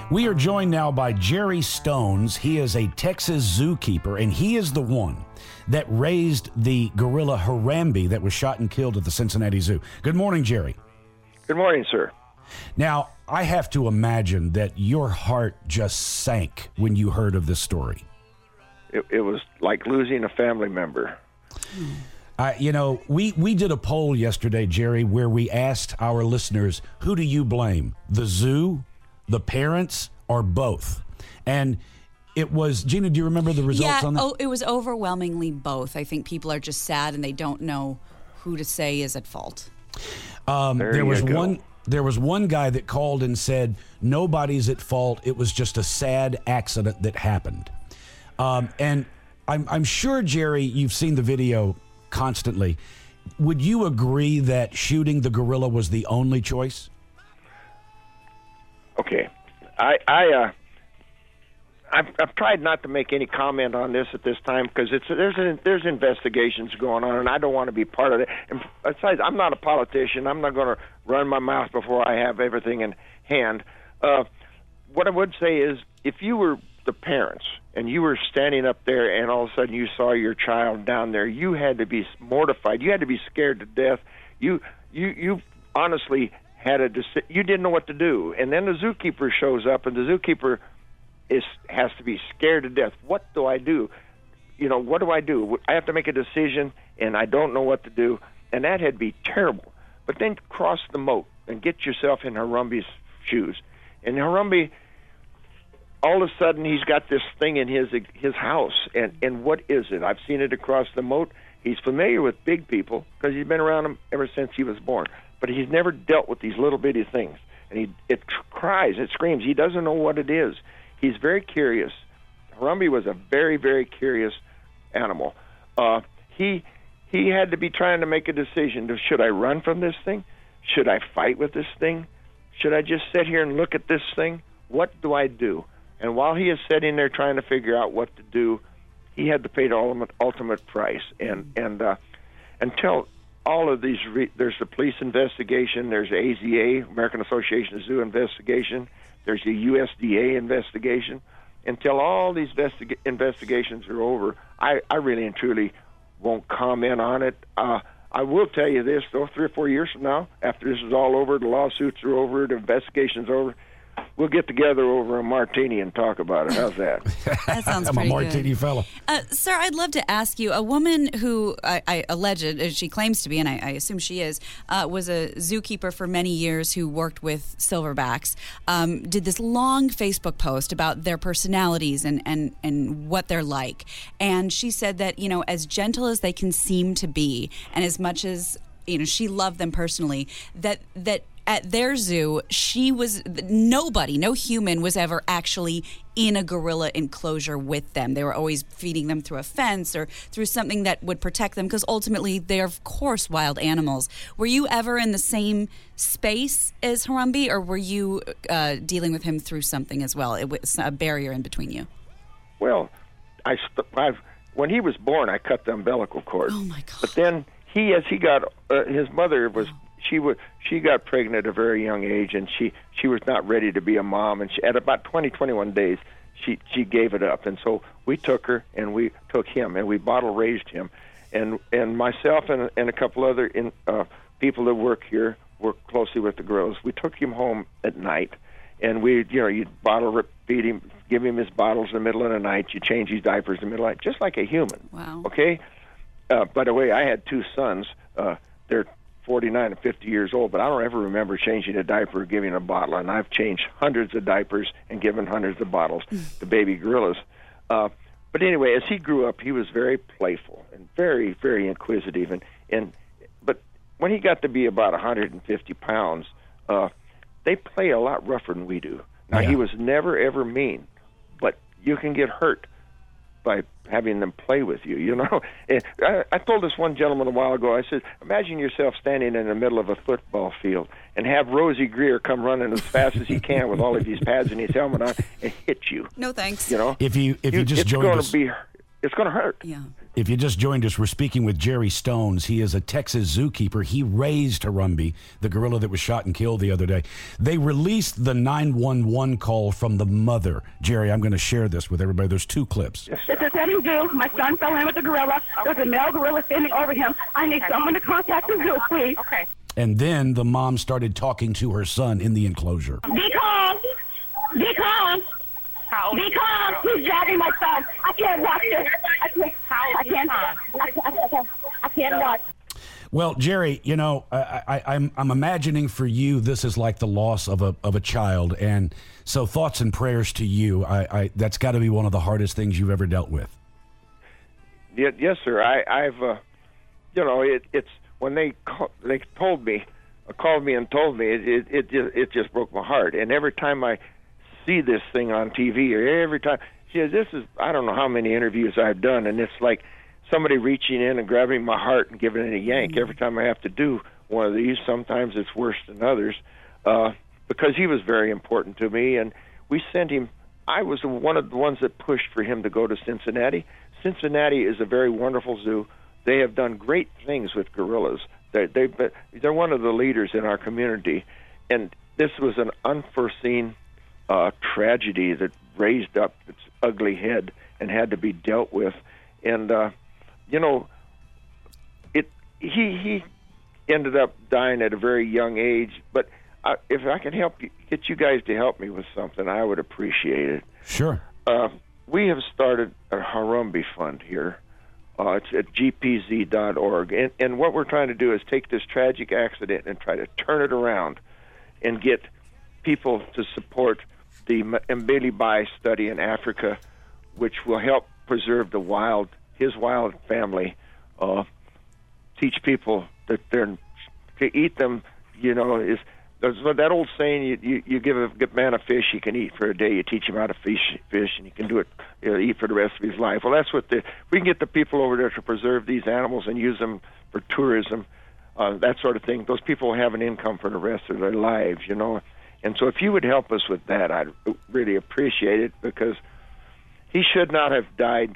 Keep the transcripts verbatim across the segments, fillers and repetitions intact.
We are joined now by Jerry Stones. He is a Texas zookeeper, and he is the one that raised the gorilla Harambe that was shot and killed at the Cincinnati Zoo. Good morning, Jerry. Good morning, sir. Now, I have to imagine that your heart just sank when you heard of this story. It, it was like losing a family member. Uh, you know, we, we did a poll yesterday, Jerry, where we asked our listeners, who do you blame, the zoo, the parents, or both? And it was, Gina, do you remember the results yeah, on that? Oh, it was overwhelmingly both. I think people are just sad and they don't know who to say is at fault. Um, there there was go. one. There was one guy that called and said nobody's at fault. It was just a sad accident that happened. Um, and I'm, I'm sure, Jerry, you've seen the video constantly. Would you agree that shooting the gorilla was the only choice? Okay, I, I, uh, I've, I've tried not to make any comment on this at this time because it's there's a, there's investigations going on, and I don't want to be part of it. And besides, I'm not a politician. I'm not going to run my mouth before I have everything in hand. Uh, what I would say is, if you were the parents and you were standing up there, and all of a sudden you saw your child down there, you had to be mortified. You had to be scared to death. You, you, you honestly had a deci- you didn't know what to do, and then the zookeeper shows up, and the zookeeper is has to be scared to death. What do I do? You know, what do I do? I have to make a decision, and I don't know what to do, and that had to be terrible. But then cross the moat and get yourself in Harambe's shoes, and Harambe, all of a sudden, he's got this thing in his his house, and and what is it? I've seen it across the moat. He's familiar with big people because he's been around them ever since he was born. But he's never dealt with these little bitty things. And he it cries, it screams. He doesn't know what it is. He's very curious. Harambe was a very, very curious animal. Uh, he he had to be trying to make a decision. Should I run from this thing? Should I fight with this thing? Should I just sit here and look at this thing? What do I do? And while he is sitting there trying to figure out what to do, he had to pay the ultimate, ultimate price. And, and uh, until... all of these, re- there's the police investigation, there's the A Z A, American Association of Zoo investigation, there's the U S D A investigation. Until all these vesti- investigations are over, I, I really and truly won't comment on it. Uh, I will tell you this, though, three or four years from now, after this is all over, the lawsuits are over, the investigation's over, we'll get together over a martini and talk about it. How's that? That sounds I'm pretty a martini good. fellow. Uh, sir, I'd love to ask you, a woman who I, I alleged, she claims to be, and I, I assume she is, uh, was a zookeeper for many years who worked with silverbacks, um, did this long Facebook post about their personalities and, and, and what they're like. And she said that, you know, as gentle as they can seem to be, and as much as, you know, she loved them personally, that that at their zoo, she was, nobody, no human was ever actually in a gorilla enclosure with them. They were always feeding them through a fence or through something that would protect them, because ultimately they're, of course, wild animals. Were you ever in the same space as Harambe, or were you uh, dealing with him through something as well? It was a barrier in between you. Well, I, I've, when he was born, I cut the umbilical cord. Oh, my God. But then he, as he got, uh, his mother was... She was she got pregnant at a very young age, and she, she was not ready to be a mom. And she, at about twenty, twenty-one days, she she gave it up. And so we took her and we took him and we bottle raised him. And and myself and and a couple other in, uh, people that work here work closely with the gorillas. We took him home at night, and we you know you bottle feed him, give him his bottles in the middle of the night. You change his diapers in the middle of the night, just like a human. Wow. Okay. Uh, by the way, I had two sons. Uh, they're forty-nine and fifty years old, but I don't ever remember changing a diaper or giving a bottle, and I've changed hundreds of diapers and given hundreds of bottles to baby gorillas. Uh, but anyway, as he grew up, he was very playful and very, very inquisitive. And, and but when he got to be about one hundred fifty pounds, uh, they play a lot rougher than we do. Now, Yeah. he was never, ever mean, but you can get hurt by having them play with you, you know. And I, I told this one gentleman a while ago, I said, imagine yourself standing in the middle of a football field and have Rosie Greer come running as fast as he can with all of these pads and his helmet on and hit you. No thanks. You know, If you if you, you just it's joined going us, to be, it's going to hurt. Yeah. If you just joined us, we're speaking with Jerry Stones. He is a Texas zookeeper. He raised Harambe, the gorilla that was shot and killed the other day. They released the nine one one call from the mother. Jerry, I'm going to share this with everybody. There's two clips. This is Eddie Zoo. My son fell in with the gorilla. There's a male gorilla standing over him. I need someone to contact the zoo, please. Okay. And then the mom started talking to her son in the enclosure. Be calm. Be calm. How old Be calm. He's dragging my son. I can't watch this. I can't. How old I is your can't. son? I, I, I, I can't watch. Well, Jerry, you know, I, I, I'm I'm imagining for you this is like the loss of a of a child, and so thoughts and prayers to you. I, I that's got to be one of the hardest things you've ever dealt with. Yeah, yes, sir. I, I've, uh, you know, it, it's when they call, they told me, uh, called me and told me, it it it just, it just broke my heart. And every time I see this thing on T V, or every time, see, this is I don't know how many interviews I've done, and it's like somebody reaching in and grabbing my heart and giving it a yank every time I have to do one of these. Sometimes it's worse than others, uh, because he was very important to me, and we sent him. I was one of the ones that pushed for him to go to Cincinnati. Cincinnati is a very wonderful zoo. They have done great things with gorillas. They, they've been, they're one of the leaders in our community, and this was an unforeseen uh, tragedy that raised up its ugly head and had to be dealt with. And uh, you know, it he he ended up dying at a very young age. But uh, if I can help you, get you guys to help me with something, I would appreciate it. Sure. Uh, we have started a Harambe Fund here. Uh, it's at G P Z dot org. And, and what we're trying to do is take this tragic accident and try to turn it around and get people to support the Mbili Bai study in Africa, which will help preserve the wild, his wild family, uh, teach people that they're to eat them, you know, is there's that old saying, you, you, you give a good man a fish he can eat for a day, you teach him how to fish, fish and he can do it, you know, eat for the rest of his life. Well, that's what the, we can get the people over there to preserve these animals and use them for tourism, uh, that sort of thing. Those people will have an income for the rest of their lives, you know. And so if you would help us with that, I'd really appreciate it, because he should not have died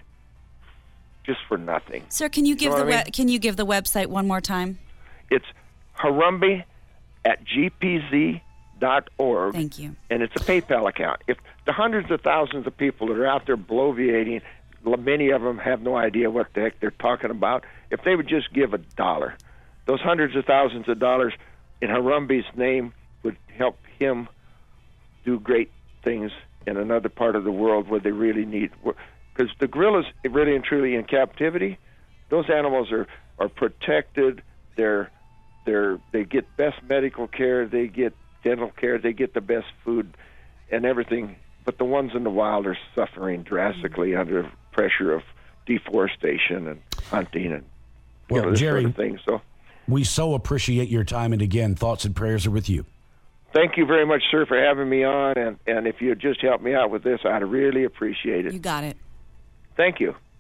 just for nothing. Sir, can you give You know the what I we- mean? can you give the website one more time? It's Harambe at G P Z dot org. Thank you. And it's a PayPal account. If the hundreds of thousands of people that are out there bloviating, many of them have no idea what the heck they're talking about. If they would just give a dollar, those hundreds of thousands of dollars in Harambe's name would help him do great things in another part of the world where they really need. Because the gorillas, really and truly in captivity, those animals are, are protected. They're they're they get best medical care. They get dental care. They get the best food and everything. But the ones in the wild are suffering drastically mm-hmm. under pressure of deforestation and hunting and well, you know, this Jerry, sort of thing. So we so appreciate your time, and again, thoughts and prayers are with you. thank you very much, sir, for having me on. And, and if you'd just help me out with this, I'd really appreciate it. You got it. Thank you.